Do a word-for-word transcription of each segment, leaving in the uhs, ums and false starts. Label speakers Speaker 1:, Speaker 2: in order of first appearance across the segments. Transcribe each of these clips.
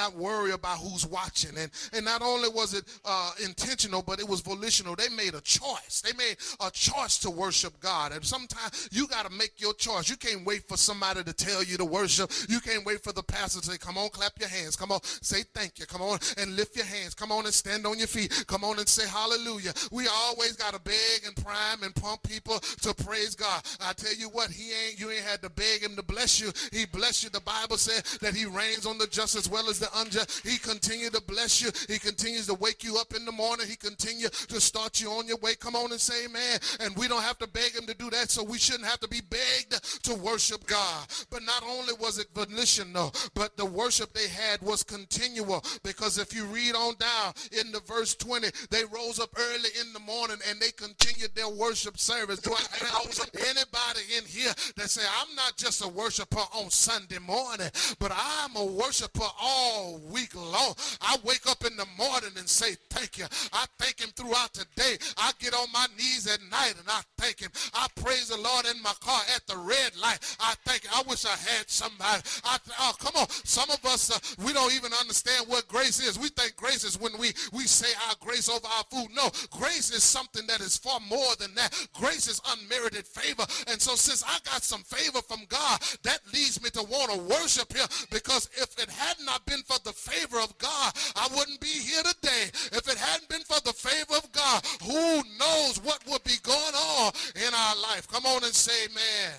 Speaker 1: not worry about who's watching. And, and not only was it uh, intentional, but it was volitional. They made a choice. They made a choice to worship God. And sometimes you got to make your choice. You can't wait for somebody to tell you to worship. You can't wait for the pastor to say, come on, clap your hands. Come on, say thank you. Come on and lift your hands. Come on and stand on your feet. Come on and say hallelujah. We always got to beg and prime and pump people to praise God. I tell you what, he ain't, you ain't had to beg him to bless you. He blessed you. The Bible said that he reigns on the just as well as the unjust. He continued to bless you. He continues to wake you up in the morning. He continues to start you on your way. Come on and say amen. And we don't have to beg him to do that, so we shouldn't have to be begged to worship God. But not only was it volitional, but the worship they had was continual, because if you read on down in the verse twenty, they rose up early in the morning and they continued their worship service. Do I have anybody in here that say, I'm not just a worshiper on Sunday morning, but I'm a worshiper all week long. I wake up in the morning and say thank you. I thank him throughout the day. I get on my knees at night and I thank him. I praise the Lord in my car at the red light. I thank him. I wish I had somebody. I, oh, come on. Some of us, uh, we don't even understand what grace is. We think grace is when we, we say our grace over our food. No, grace is something that is far more than that. Grace is unmerited favor. And so since I got some favor from God, that leads me to want to worship him, because if it had not been for the favor of God, I wouldn't be here today. If it hadn't been for the favor of God, who knows what would be going on in our life? Come on and say amen.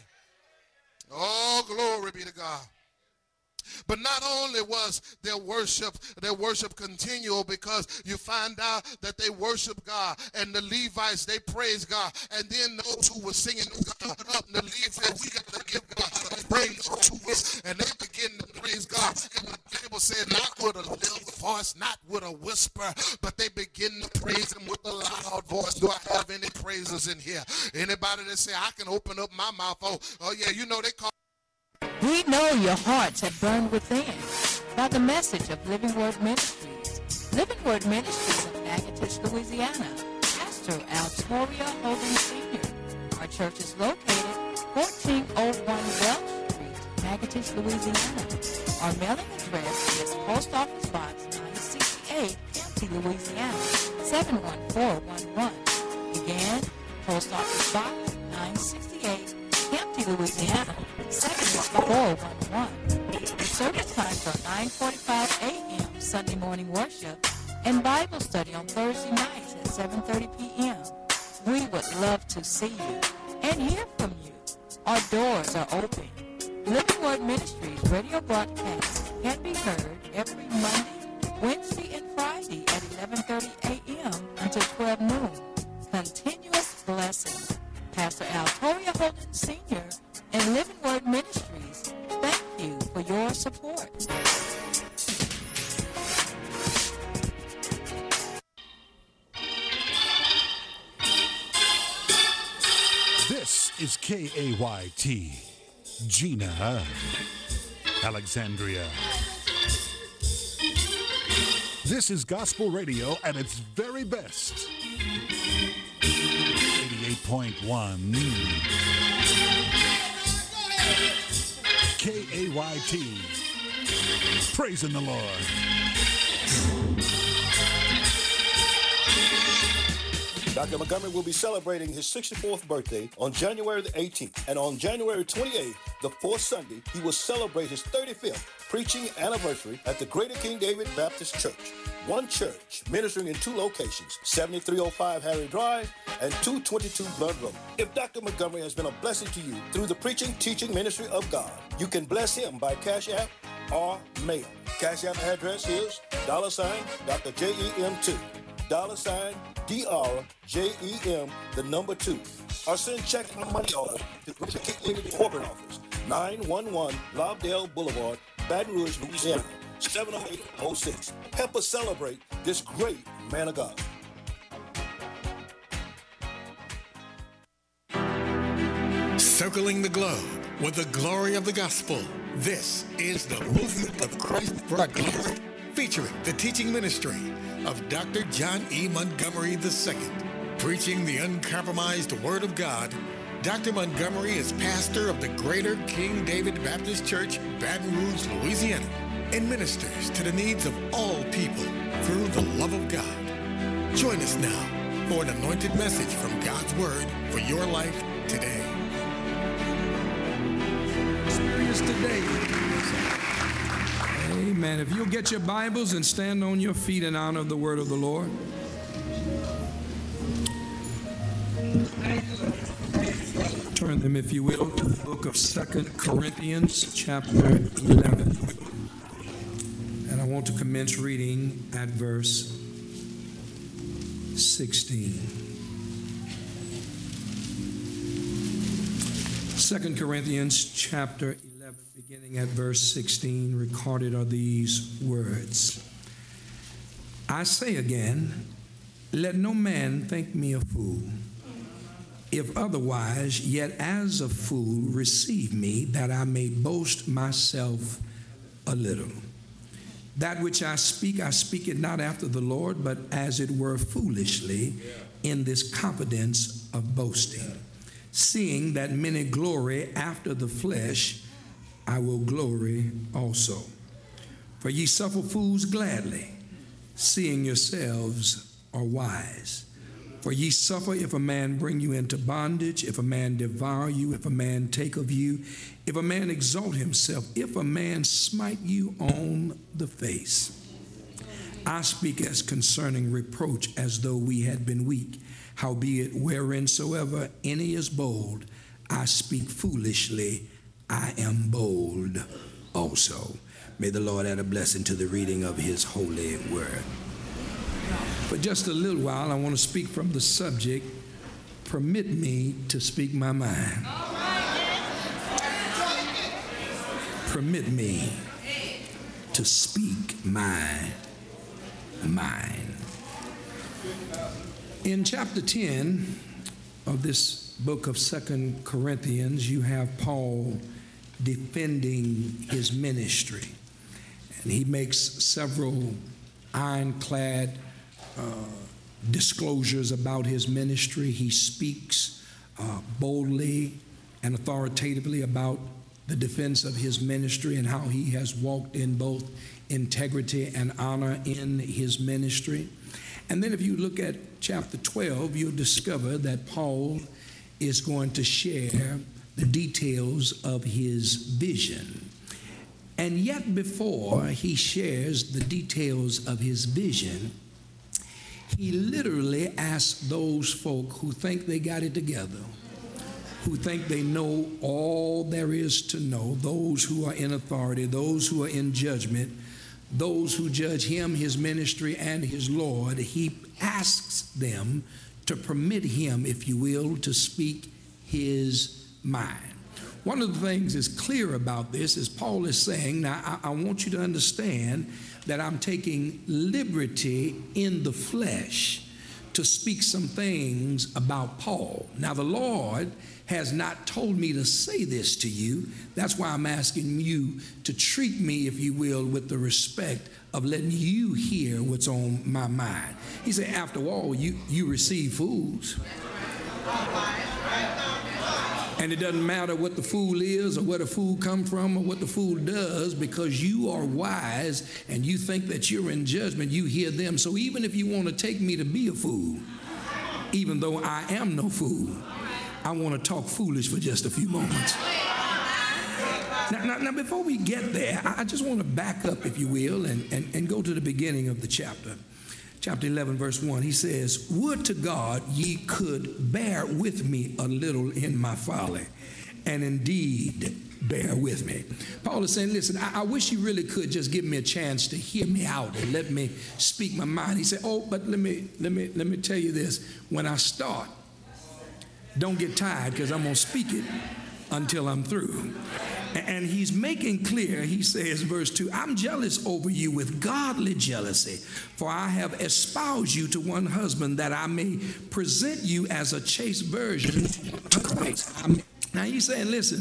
Speaker 1: Oh, glory be to God. But not only was their worship, their worship continual, because you find out that they worship God, and the Levites, they praise God, and then those who were singing God up, the Levites, we got to give God praise to us, and they begin to praise God. And the Bible said, not with a little voice, not with a whisper, but they begin to praise him with a loud voice. Do I have any praisers in here? Anybody that say, I can open up my mouth? Oh, oh yeah, you know they call.
Speaker 2: We know your hearts have burned within by the message of Living Word Ministries. Living Word Ministries of Natchitoches, Louisiana. Pastor Altoria Holden Senior Our church is located fourteen oh one Welch Street, Natchitoches, Louisiana. Our mailing address is Post Office Box nine sixty-eight, County, Louisiana, seven one four one one. Again, Post Office Box nine sixty-eight, County, Louisiana, seven one four one one. The service times are nine forty-five a.m. Sunday morning worship and Bible study on Thursday nights at seven thirty p.m. We would love to see you and hear from you. Our doors are open. Living Word Ministries radio broadcast can be heard every Monday, Wednesday, and Friday at eleven thirty a.m. until twelve noon. Continuous blessings. Pastor Altoria Holden Senior and Living Word Ministries, thank you for your support.
Speaker 3: This is K A Y T, Gina, Alexandria. This is gospel radio at its very best. eighty-eight point one K A Y T, praising the Lord.
Speaker 4: Doctor Montgomery will be celebrating his sixty-fourth birthday on January the eighteenth. And on January twenty-eighth, the fourth Sunday, he will celebrate his thirty-fifth preaching anniversary at the Greater King David Baptist Church. One church, ministering in two locations, seventy-three oh five Harry Drive and two twenty-two Blood Road. If Doctor Montgomery has been a blessing to you through the preaching, teaching ministry of God, you can bless him by Cash App or mail. Cash App address is dollar sign Doctor J E M two. Dollar sign D R J E M, the number two. Or send check or money order to Greater King David Corporate Office, nine one one Lobdell Boulevard, Baton Rouge, Louisiana, seven oh eight oh six. Help us celebrate this great man of God.
Speaker 5: Circling the globe with the glory of the gospel. This is the Movement of Christ broadcast, featuring the teaching ministry of Doctor John E. Montgomery the Second. Preaching the uncompromised Word of God, Doctor Montgomery is pastor of the Greater King David Baptist Church, Baton Rouge, Louisiana. and ministers to the needs of all people through the love of God. Join us now for an anointed message from God's Word for your life today.
Speaker 6: Experience today. Amen. If you'll get your Bibles and stand on your feet in honor of the Word of the Lord. Turn them, if you will, to the book of Second Corinthians, chapter eleven. And I want to commence reading at verse sixteen. Second Corinthians, chapter eleven, beginning at verse sixteen, recorded are these words. I say again, let no man think me a fool. If otherwise, yet as a fool receive me, that I may boast myself a little. That which I speak, I speak it not after the Lord, but as it were foolishly, in this confidence of boasting. Seeing that many glory after the flesh, I will glory also. For ye suffer fools gladly, seeing yourselves are wise. For ye suffer if a man bring you into bondage, if a man devour you, if a man take of you, if a man exalt himself, if a man smite you on the face. I speak as concerning reproach, as though we had been weak. Howbeit, whereinsoever any is bold, I speak foolishly, I am bold also. May the Lord add a blessing to the reading of his holy word. For just a little while, I want to speak from the subject, permit me to speak my mind. Permit me to speak my mind. In chapter ten of this book of Second Corinthians, you have Paul defending his ministry. And he makes several ironclad Uh, disclosures about his ministry. He speaks uh, boldly and authoritatively about the defense of his ministry and how he has walked in both integrity and honor in his ministry. And then if you look at chapter twelve, you'll discover that Paul is going to share the details of his vision. And yet before he shares the details of his vision, he literally asks those folk who think they got it together, who think they know all there is to know, those who are in authority, those who are in judgment, those who judge him, his ministry, and his Lord, he asks them to permit him, if you will, to speak his mind. One of the things that's clear about this is Paul is saying, now I, I want you to understand that I'm taking liberty in the flesh to speak some things about Paul. Now the Lord has not told me to say this to you. That's why I'm asking you to treat me, if you will, with the respect of letting you hear what's on my mind. He said, after all, you, you receive fools. And it doesn't matter what the fool is or where the fool come from or what the fool does, because you are wise and you think that you're in judgment, you hear them. So even if you want to take me to be a fool, even though I am no fool, I want to talk foolish for just a few moments. Now, now, now before we get there, I just want to back up, if you will, and, and, and go to the beginning of the chapter. Chapter eleven, verse one, he says, would to God ye could bear with me a little in my folly, and indeed bear with me. Paul is saying, listen, I, I wish you really could just give me a chance to hear me out and let me speak my mind. He said, oh, but let me, let me, let me tell you this. When I start, don't get tired, because I'm going to speak it until I'm through. And he's making clear, he says, verse two, I'm jealous over you with godly jealousy, for I have espoused you to one husband, that I may present you as a chaste virgin to Christ. Now he's saying, listen,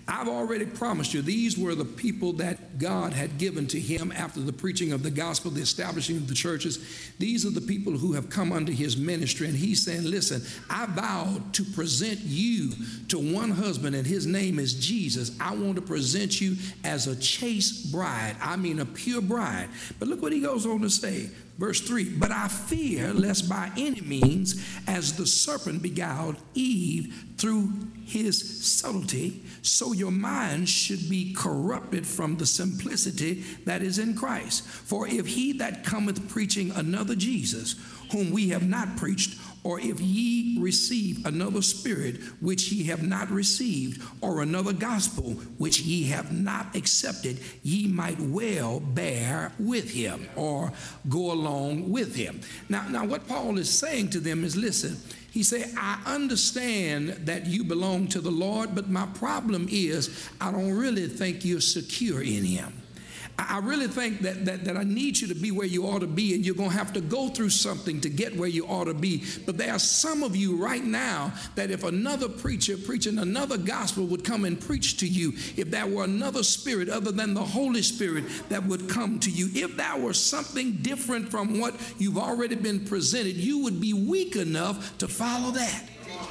Speaker 6: I've already promised you, these were the people that God had given to him after the preaching of the gospel, the establishing of the churches. These are the people who have come under his ministry. And he's saying, listen, I vowed to present you to one husband, and his name is Jesus. I want to present you as a chaste bride. I mean, a pure bride. But look what he goes on to say. Verse three, but I fear lest by any means, as the serpent beguiled Eve through his subtlety, so your minds should be corrupted from the simplicity that is in Christ. For if he that cometh preaching another Jesus, whom we have not preached, or if ye receive another spirit which ye have not received, or another gospel which ye have not accepted, ye might well bear with him or go along with him. Now, now what Paul is saying to them is, listen, he said, I understand that you belong to the Lord, but my problem is I don't really think you're secure in him. I really think that, that, that I need you to be where you ought to be, and you're going to have to go through something to get where you ought to be. But there are some of you right now that if another preacher preaching another gospel would come and preach to you, if there were another spirit other than the Holy Spirit that would come to you, if there were something different from what you've already been presented, you would be weak enough to follow that.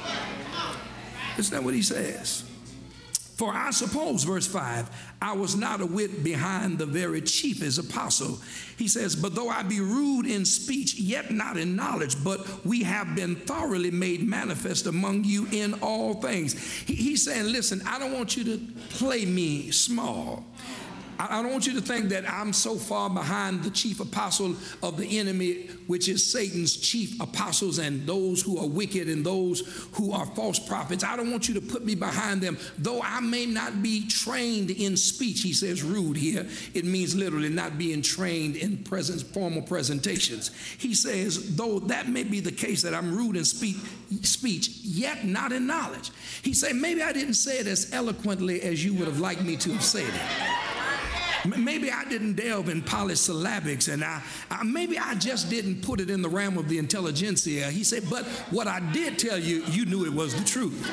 Speaker 6: Isn't that what he says? For I suppose, verse five, I was not a whit behind the very chiefest apostle. He says, but though I be rude in speech, yet not in knowledge, but we have been thoroughly made manifest among you in all things. He, he's saying, listen, I don't want you to play me small. I don't want you to think that I'm so far behind the chief apostle of the enemy, which is Satan's chief apostles and those who are wicked and those who are false prophets. I don't want you to put me behind them. Though I may not be trained in speech, he says rude here. It means literally not being trained in presence, formal presentations. He says, though that may be the case that I'm rude in speech, speech, yet not in knowledge. He said, maybe I didn't say it as eloquently as you would have liked me to have said it. Maybe I didn't delve in polysyllabics, and I, I maybe I just didn't put it in the realm of the intelligentsia. He said, but what I did tell you, you knew it was the truth.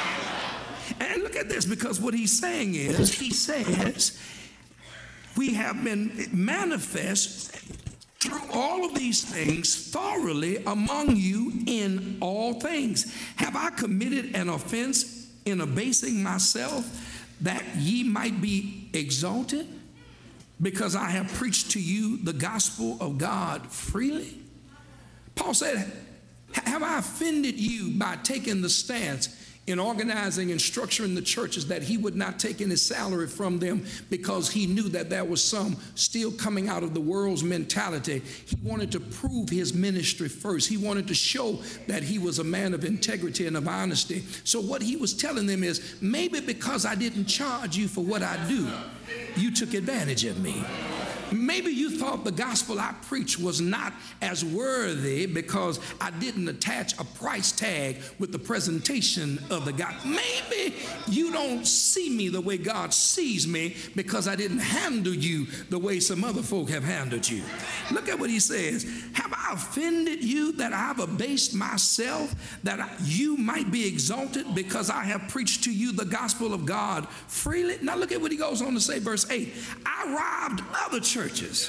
Speaker 6: And look at this, because what he's saying is, he says, we have been manifest through all of these things thoroughly among you in all things. Have I committed an offense in abasing myself that ye might be exalted? Because I have preached to you the gospel of God freely? Paul said, have I offended you by taking the stance in organizing and structuring the churches that he would not take any salary from them because he knew that there was some still coming out of the world's mentality? He wanted to prove his ministry first. He wanted to show that he was a man of integrity and of honesty. So what he was telling them is, maybe because I didn't charge you for what I do, you took advantage of me. Maybe you thought the gospel I preached was not as worthy because I didn't attach a price tag with the presentation of the gospel. Maybe you don't see me the way God sees me because I didn't handle you the way some other folk have handled you. Look at what he says. Have I offended you that I've abased myself, that I, you might be exalted because I have preached to you the gospel of God freely? Now look at what he goes on to say, verse eight. I robbed other churches,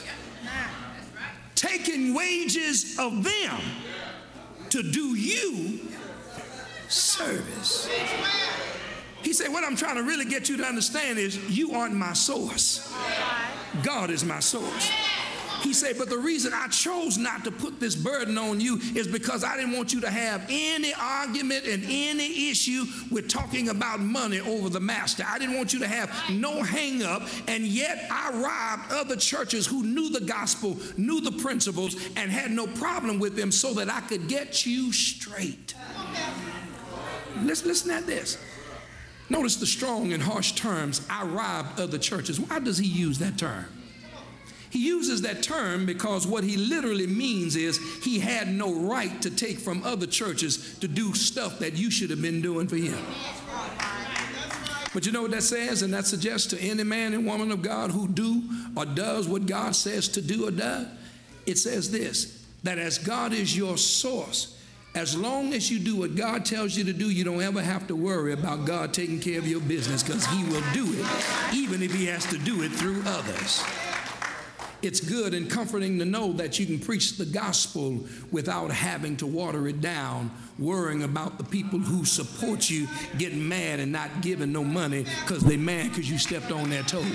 Speaker 6: taking wages of them to do you service. He said, what I'm trying to really get you to understand is you aren't my source. God is my source. He said, but the reason I chose not to put this burden on you is because I didn't want you to have any argument and any issue with talking about money over the master. I didn't want you to have no hang up, and yet I robbed other churches who knew the gospel, knew the principles, and had no problem with them so that I could get you straight. Listen, listen at this. Notice the strong and harsh terms, I robbed other churches. Why does he use that term? He uses that term because what he literally means is he had no right to take from other churches to do stuff that you should have been doing for him. But you know what that says, and that suggests to any man and woman of God who do or does what God says to do or does? It says this, that as God is your source, As long as you do what God tells you to do, you don't ever have to worry about God taking care of your business, because he will do it, even if he has to do it through others. It's good and comforting to know that you can preach the gospel without having to water it down, worrying about the people who support you getting mad and not giving no money because they're mad because you stepped on their toes.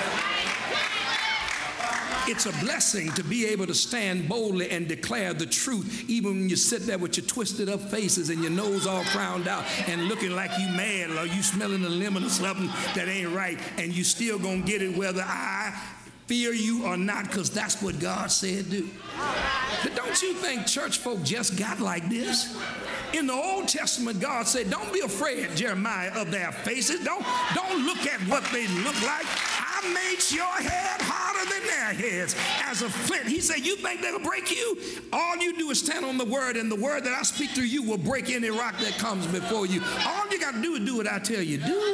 Speaker 6: It's a blessing to be able to stand boldly and declare the truth, even when you sit there with your twisted up faces and your nose all frowned out and looking like you mad, or you smelling a lemon or something that ain't right, and you still gonna get it whether I fear you or not, because that's what God said do. But don't you think church folk just got like this? In the Old Testament, God said, don't be afraid, Jeremiah, of their faces. Don't, don't look at what they look like. I made your head harder than their heads as a flint. He said, you think they'll break you? All you do is stand on the word, and the word that I speak through you will break any rock that comes before you. All you got to do is do what I tell you do.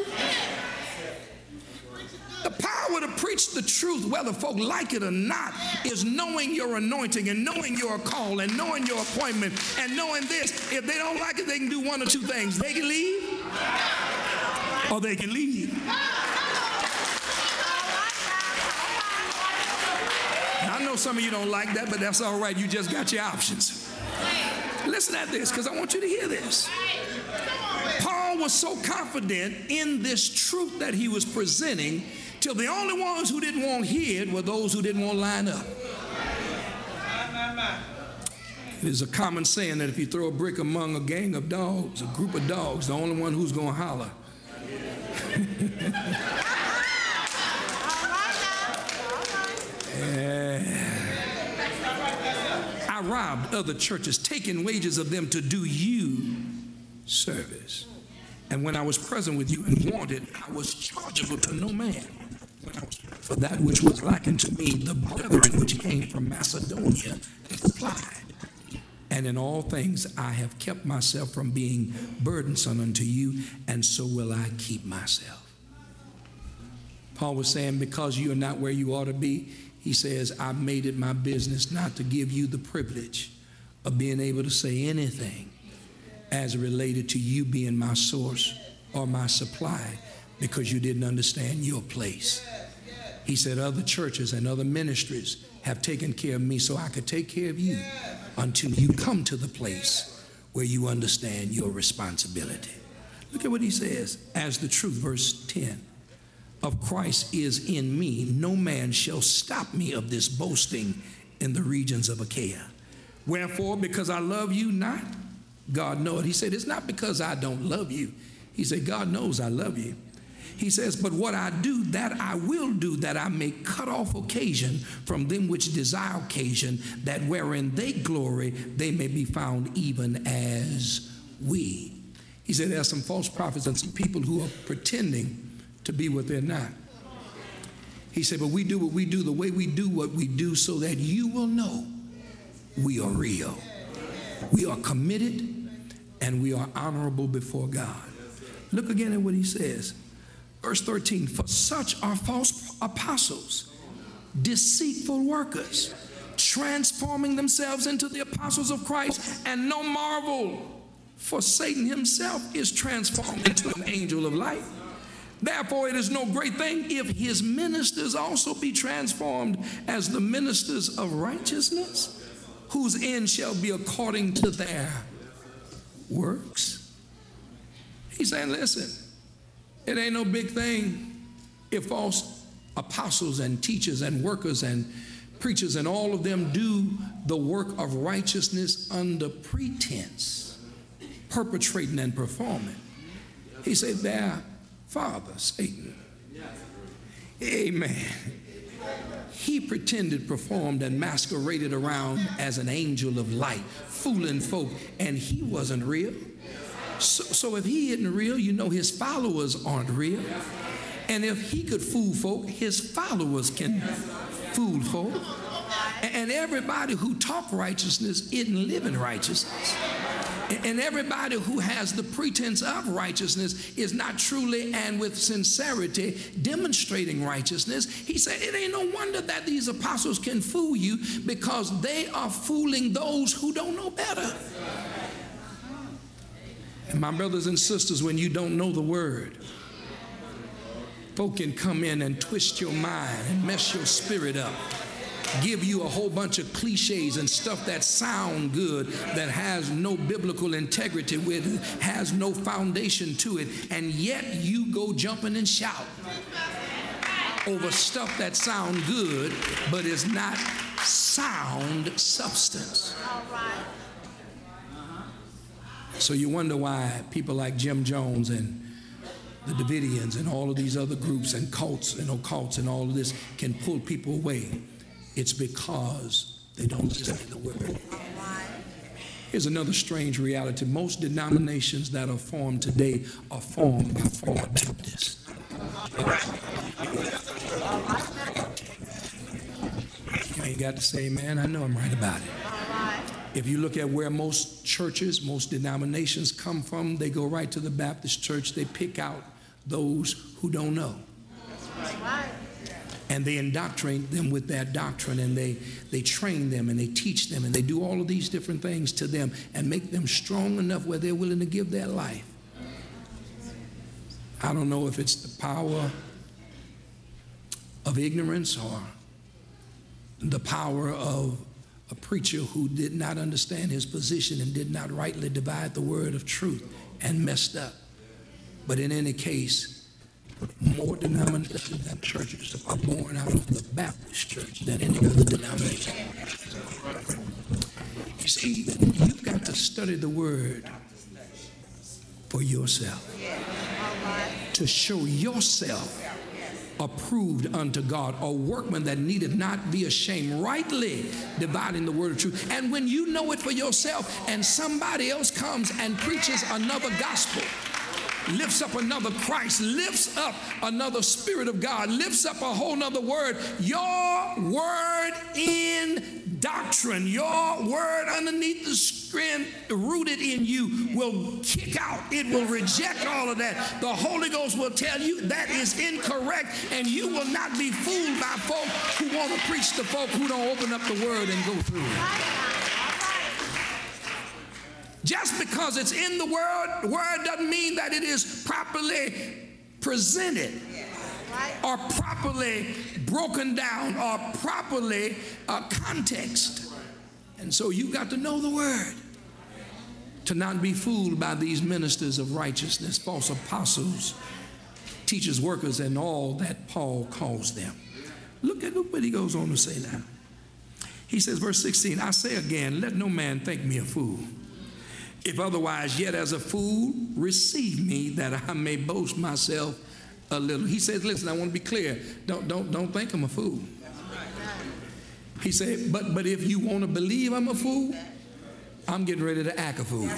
Speaker 6: The power to preach the truth, whether folk like it or not, is knowing your anointing and knowing your call and knowing your appointment and knowing this. If they don't like it, they can do one or two things. They can leave or they can leave. Now, I know some of you don't like that, but that's all right. You just got your options. Listen at this, because I want you to hear this. Paul was so confident in this truth that he was presenting, till the only ones who didn't want to hear it were those who didn't want to line up. There's a common saying that if you throw a brick among a gang of dogs, a group of dogs, the only one who's going to holler. Yeah. I robbed other churches, taking wages of them to do you service. And when I was present with you and wanted, I was chargeable to no man. When I was for that which was lacking to me, the brethren which came from Macedonia supplied. And in all things I have kept myself from being burdensome unto you, and so will I keep myself. Paul was saying, because you are not where you ought to be, he says, I've made it my business not to give you the privilege of being able to say anything as related to you being my source or my supply, because you didn't understand your place. He said other churches and other ministries have taken care of me so I could take care of you until you come to the place where you understand your responsibility. Look at what he says, as the truth, verse ten, of Christ is in me, no man shall stop me of this boasting in the regions of Achaia. Wherefore, because I love you not, God knows. He said, it's not because I don't love you. He said, God knows I love you. He says, but what I do, that I will do, that I may cut off occasion from them which desire occasion, that wherein they glory, they may be found even as we. He said, there are some false prophets and some people who are pretending to be what they're not. He said, but we do what we do the way we do what we do so that you will know we are real. We are committed and we are honorable before God. Look again at what he says. Verse thirteen, for such are false apostles, deceitful workers, transforming themselves into the apostles of Christ, and no marvel, for Satan himself is transformed into an angel of light. Therefore, it is no great thing if his ministers also be transformed as the ministers of righteousness, whose end shall be according to their works. He's saying, listen, it ain't no big thing if false apostles and teachers and workers and preachers and all of them do the work of righteousness under pretense, perpetrating and performing. He said, their father, Satan, amen, he pretended, performed, and masqueraded around as an angel of light, fooling folk, and he wasn't real. So, so if he isn't real, you know his followers aren't real. And if he could fool folk, his followers can fool folk. And everybody who talk righteousness isn't living righteousness. And everybody who has the pretense of righteousness is not truly and with sincerity demonstrating righteousness. He said it ain't no wonder that these apostles can fool you, because they are fooling those who don't know better. And my brothers and sisters, when you don't know the word, folk can come in and twist your mind and mess your spirit up, give you a whole bunch of cliches and stuff that sound good, that has no biblical integrity with it, has no foundation to it, and yet you go jumping and shout over stuff that sound good but is not sound substance. So you wonder why people like Jim Jones and the Davidians and all of these other groups and cults and occults and all of this can pull people away. It's because they don't listen to the word. Here's another strange reality. Most denominations that are formed today are formed by former Baptists. You ain't got to say, man, I know I'm right about it. If you look at where most churches, most denominations come from, they go right to the Baptist church. They pick out those who don't know. And they indoctrinate them with that doctrine, and they, they train them, and they teach them, and they do all of these different things to them and make them strong enough where they're willing to give their life. I don't know if it's the power of ignorance or the power of a preacher who did not understand his position and did not rightly divide the word of truth and messed up. But in any case, more denominations and churches are born out of the Baptist church than any other denomination. You see, you've got to study the word for yourself, to show yourself approved unto God, a workman that needeth not be ashamed, rightly dividing the word of truth. And when you know it for yourself and somebody else comes and preaches another gospel, lifts up another Christ, lifts up another Spirit of God, lifts up a whole nother word, your word in doctrine, your word underneath the skin rooted in you will kick out. It will reject all of that. The Holy Ghost will tell you that is incorrect, and you will not be fooled by folk who want to preach to folk who don't open up the word and go through it. Just because it's in the word, word doesn't mean that it is properly presented or properly broken down or properly uh, context. And so you got to know the word to not be fooled by these ministers of righteousness, false apostles, teachers, workers, and all that Paul calls them. Look at look what he goes on to say now. He says, verse sixteen, I say again, let no man think me a fool. If otherwise, yet as a fool, receive me that I may boast myself a little. He says, listen, I want to be clear. Don't, don't, don't think I'm a fool. He said, but, but if you want to believe I'm a fool, I'm getting ready to act a fool.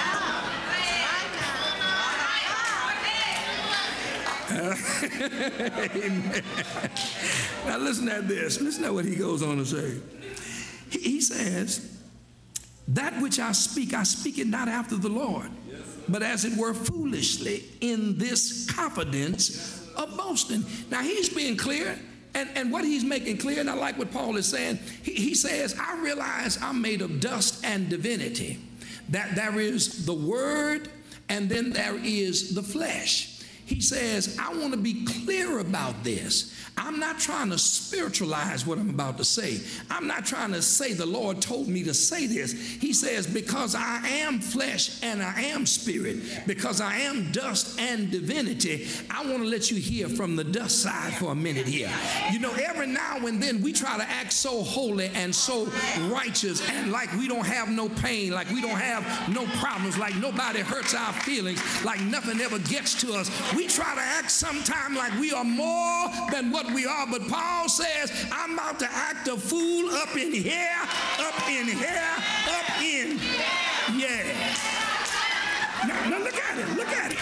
Speaker 6: Amen. Now listen at this. Listen to what he goes on to say. He, he says, that which I speak, I speak it not after the Lord, but as it were foolishly in this confidence of boasting. Now he's being clear, and, and what he's making clear, and I like what Paul is saying, he, he says, I realize I'm made of dust and divinity, that there is the word and then there is the flesh. He says, I want to be clear about this. I'm not trying to spiritualize what I'm about to say. I'm not trying to say the Lord told me to say this. He says, because I am flesh and I am spirit, because I am dust and divinity, I want to let you hear from the dust side for a minute here. You know, every now and then we try to act so holy and so righteous and like we don't have no pain, like we don't have no problems, like nobody hurts our feelings, like nothing ever gets to us. We try to act sometime like we are more than what we are, but Paul says, I'm about to act a fool up in here, up in here, up in yeah. Now, now look at it, look at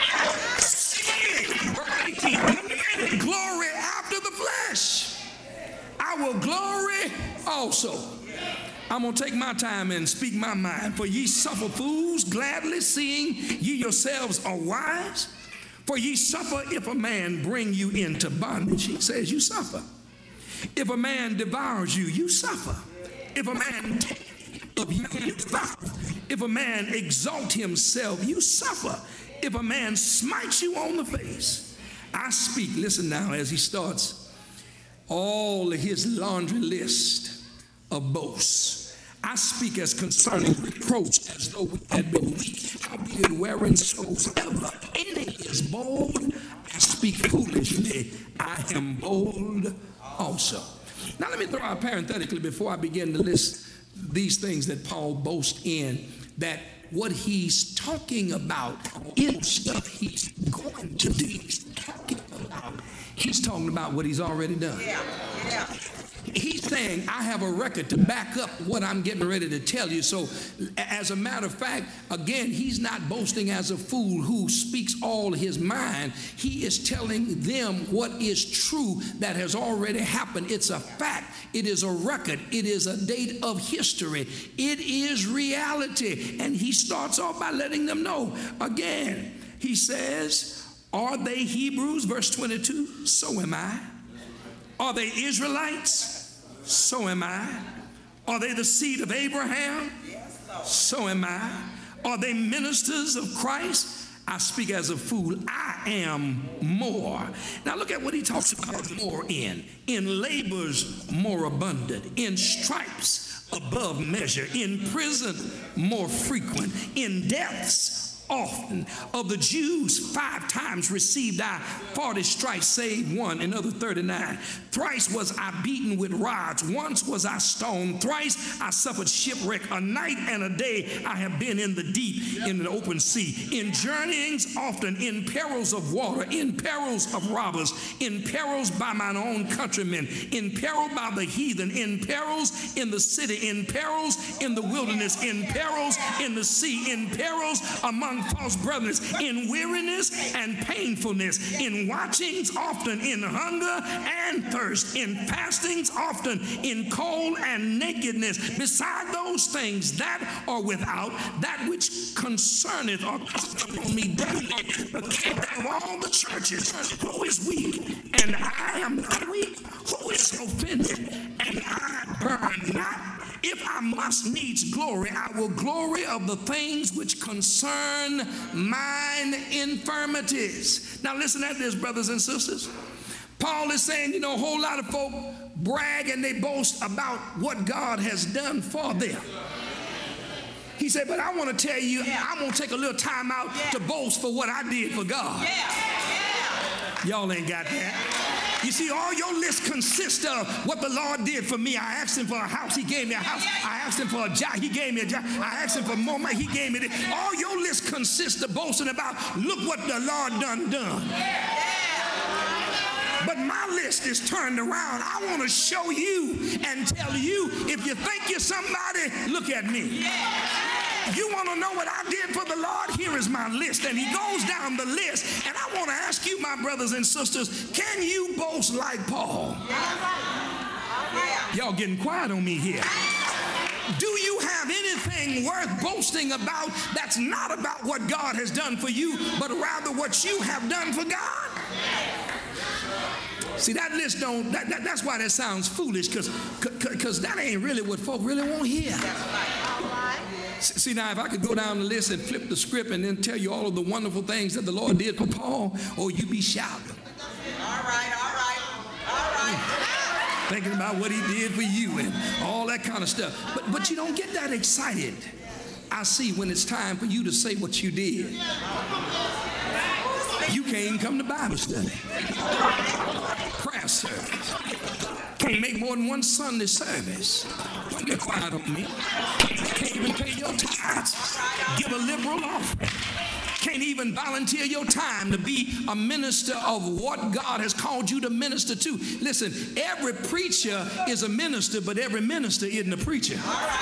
Speaker 6: it. Glory after the flesh. I will glory also. I'm going to take my time and speak my mind. For ye suffer fools gladly, seeing ye yourselves are wise. For ye suffer if a man bring you into bondage. He says you suffer. If a man devours you, you suffer. If a man take of you, you devour. If a man exalt himself, you suffer. If a man smites you on the face, I speak, listen now as he starts, all of his laundry list of boasts. I speak as concerning reproach, as though we had been weak, howbeit wherein soever any is bold, I speak foolishly, I am bold also. Now let me throw out parenthetically before I begin to list these things that Paul boasts in, that what he's talking about is stuff he's going to do. He's talking about, he's talking about what he's already done. Yeah, yeah. He's saying, I have a record to back up what I'm getting ready to tell you. So as a matter of fact, again, he's not boasting as a fool who speaks all his mind. He is telling them what is true that has already happened. It's a fact. It is a record. It is a date of history. It is reality. And he starts off by letting them know. Again, he says, are they Hebrews? Verse twenty-two, so am I. Are they Israelites? So am I. Are they the seed of Abraham? So am I. Are they ministers of Christ? I speak as a fool. I am more. Now look at what he talks about more in. In labors more abundant. In stripes above measure. In prison more frequent. In deaths often. Of the Jews, five times received I forty stripes, save one, another thirty-nine. Thrice was I beaten with rods. Once was I stoned. Thrice I suffered shipwreck. A night and a day I have been in the deep, in the open sea. In journeyings often, in perils of water, in perils of robbers, in perils by mine own countrymen, in peril by the heathen, in perils in the city, in perils in the wilderness, in perils in the sea, in perils among false brothers, in weariness and painfulness, in watchings often, in hunger and thirst, in fastings often, in cold and nakedness. Beside those things that are without, that which concerneth or on me daily, the care of all the churches. Who is weak and I am not weak? Who is offended and I burn not? If I must needs glory, I will glory of the things which concern mine infirmities. Now listen at this, brothers and sisters. Paul is saying, you know, a whole lot of folk brag and they boast about what God has done for them. He said, but I want to tell you, yeah. I'm going to take a little time out yeah. to boast for what I did for God. Yeah. Yeah. Y'all ain't got that. You see, all your list consists of what the Lord did for me. I asked him for a house, he gave me a house. I asked him for a job, he gave me a job. I asked him for more money, he gave me this. All your list consists of boasting about, look what the Lord done done. But my list is turned around. I want to show you and tell you, if you think you're somebody, look at me. You want to know what I did for the Lord? Here is my list. And he goes down the list. And I want to ask you, my brothers and sisters, can you boast like Paul? Y'all getting quiet on me here. Do you have anything worth boasting about that's not about what God has done for you, but rather what you have done for God? See, that list don't, that, that, that's why that sounds foolish, because because that ain't really what folk really want to hear. See, now, if I could go down the list and flip the script and then tell you all of the wonderful things that the Lord did for Paul, or you be shouting. All right, all right, all right. Thinking about what he did for you and all that kind of stuff. But, but you don't get that excited, I see, when it's time for you to say what you did. You can't even come to Bible study, prayer service. Can't make more than one Sunday service. Don't get quiet on me. Can't even pay your tithes. Give a liberal offering. Can't even volunteer your time to be a minister of what God has called you to minister to. Listen, every preacher is a minister, but every minister isn't a preacher.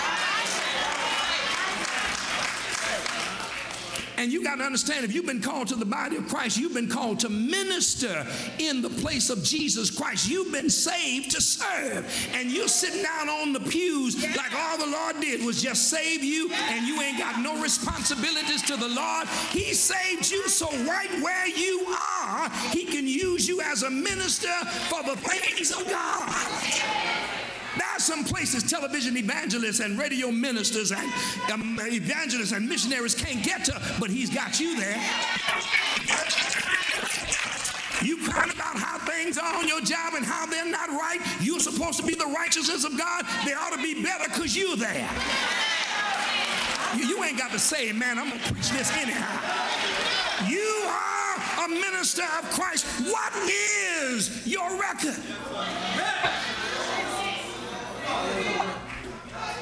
Speaker 6: And you got to understand, if you've been called to the body of Christ, you've been called to minister in the place of Jesus Christ. You've been saved to serve. And you're sitting down on the pews like all the Lord did was just save you, and you ain't got no responsibilities to the Lord. He saved you so right where you are, he can use you as a minister for the things of God. Now, are some places television evangelists and radio ministers and um, evangelists and missionaries can't get to, but he's got you there. You crying about how things are on your job and how they're not right. You're supposed to be the righteousness of God. They ought to be better because you're there. You, you ain't got to say, man, I'm going to preach this anyhow. You are a minister of Christ. What is your record?